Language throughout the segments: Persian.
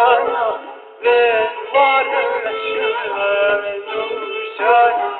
جانا به وارش نوشانی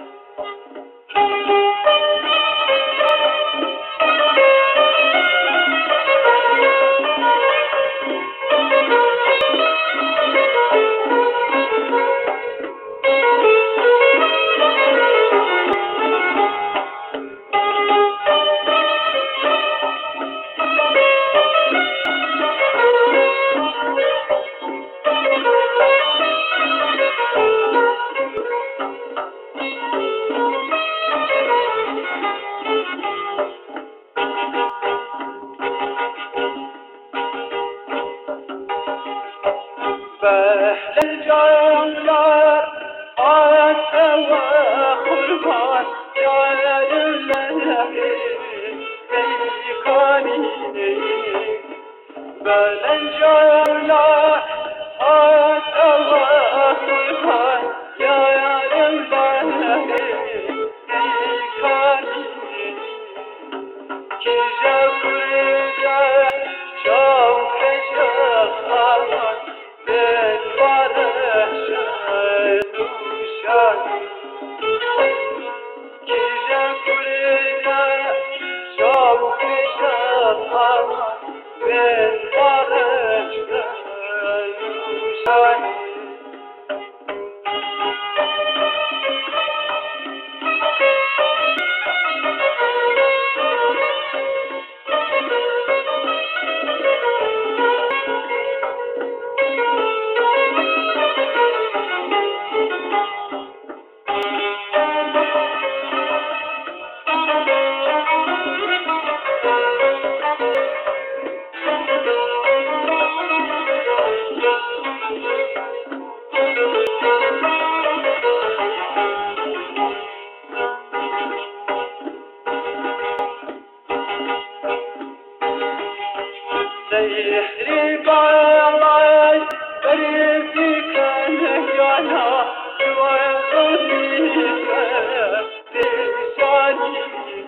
بهل الجولار آسى وخربان جعل الله بيقاني بهل الجولار آسى وخربان جعل الله بيقاني كي جاكرجا شوق شخصان ben barışa nuşani Gece kulüde şavk şafan ben barışa nuşani سيحري بالاي بريدي كان جانا ويغني بلساني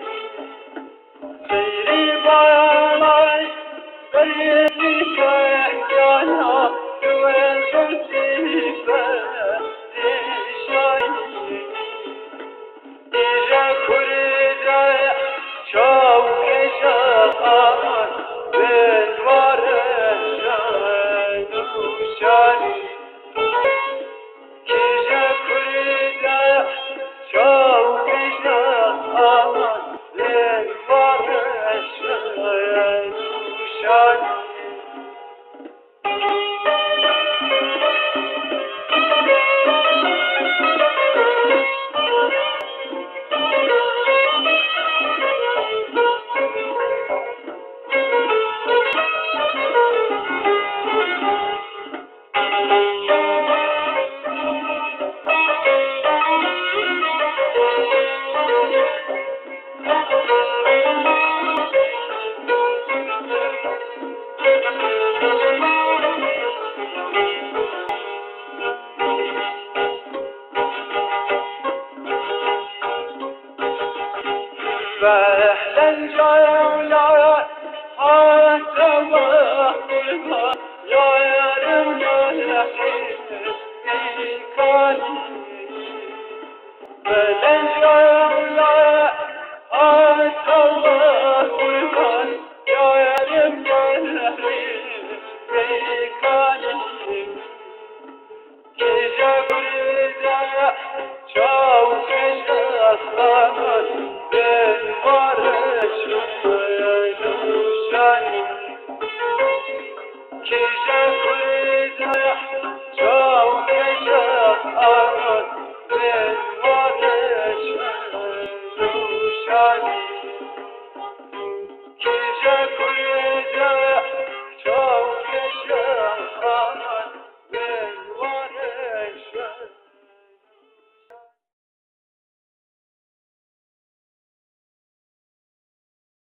سيحري بالاي بريدي كان جانا ويغني بلساني إجا كريدا شوق شقامان ben varışa nuşani Gece kulüde şavk şahaman ben varışa nuşani بهل الجولار حتى وقلبها يا يرم الحين بيقاني بهل الجولار حتى وقلبها يا يرم الحين بيقاني gece kulüde şavk şahaman ben barışa nuşani Gece kulüde şavk şahaman ben barışa nuşani Gece